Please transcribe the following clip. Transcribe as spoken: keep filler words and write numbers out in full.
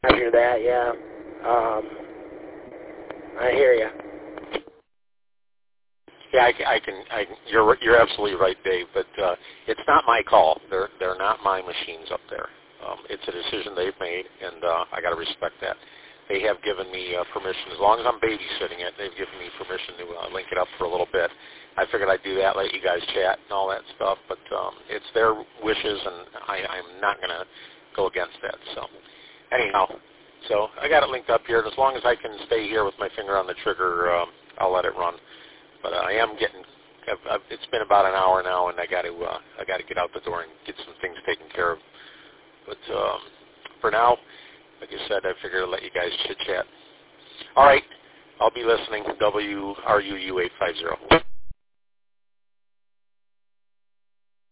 I hear that, yeah. Um, I hear you. Yeah, I, I can. I can you're you're absolutely right, Dave. But uh, it's not my call. They're they're not my machines up there. Um, it's a decision they've made, and uh, I got to respect that. They have given me uh, permission, as long as I'm babysitting it. They've given me permission to uh, link it up for a little bit. I figured I'd do that, let you guys chat and all that stuff. But um, it's their wishes, and I, I'm not going to go against that. So anyhow, so I got it linked up here, and as long as I can stay here with my finger on the trigger, um, I'll let it run. But uh, I am getting. I've, I've, it's been about an hour now, and I got to. Uh, I got to get out the door and get some things taken care of. But um, for now, like I said, I figured I'd let you guys chit chat. All right, I'll be listening. W R U U eight five zero.